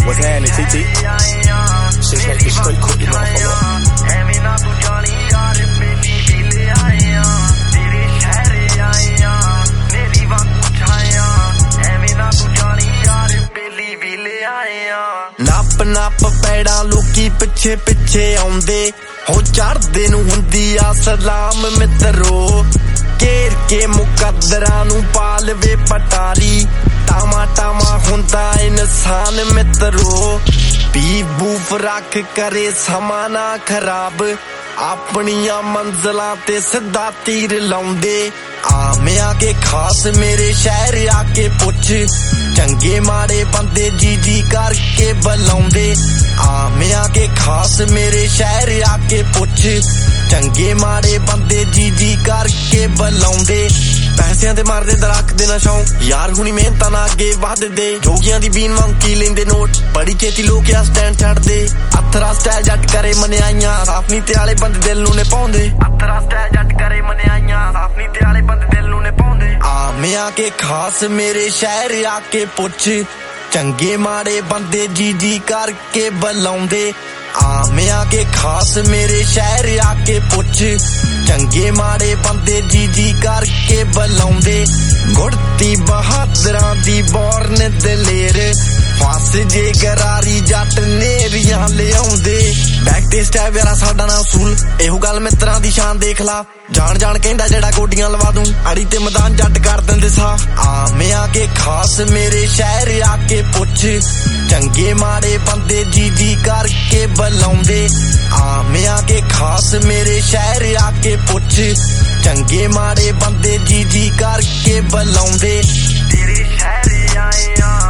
What's happening, TT? Shit's like this straight cookie, motherfucker. नप नप पैड़ा लोकी पिछे पिछे आउंदे हो चढ़दे नूं हुंदी आ सलाम मित्रो घेर के मुकद्दरां नूं पालवे पटारी टामा टामा हुंदा इंसान मित्रो बीफ बूफ रख करे समा ना खराब अपनियां मंजिलां ते सिद्धा तीर लाउंदे आमिया के खास मेरे शहर आके पुछ चंगे माड़े बंदे जी जी करके बुलाउंदे आमिया के खास मेरे शहर आके पुछ चंगे माड़े बंदे जी जी करके बुलाउंदे पैसियां दे मारदे दरख दे नशाओं यार हुणी मेहनतां ना अगे वधदे जोगियां दी बीन वांग की लेंदे नोट बड़ी छेती लोग आ स्टैंड छड्डदे अथरा स्टैल जट करे मनियाइयां साफ नीते वाले बंदे दिल नूं ने पाउंदे अथरा स्टैल जट करे मनियाइयां साफ नीते वाले बंदे दिल नूं ने पाउंदे आमिया के खास मेरे शहर आके पुछ चंगे माड़े बंदे जी जी करके बुलाउंदे आमिया के खास मेरे शहर आके पुछ चंगे माड़े बंदे जी जी करके बुलाउंदे गुड़ती बहादरां दी बॉर्न दलेर फस जे गरारी जट नेरियां लियाउंदे बैक ते स्टैप यारा साडा ना उसूल एहो गल मित्रां दी शान देख ला जान जान कहंदा जेड़ा गोडियां लवा दूं अड़ी ते मैदान जट कर दिंदे सा आमिया के खास मेरे शहर आके पुछ चंगे माड़े बंदे जी जी करके बुलाउंदे आमिया के खास मेरे शहर आके पुछ चंगे माड़े बंदे जी जी करके बुलाउंदे तेरे शहर आए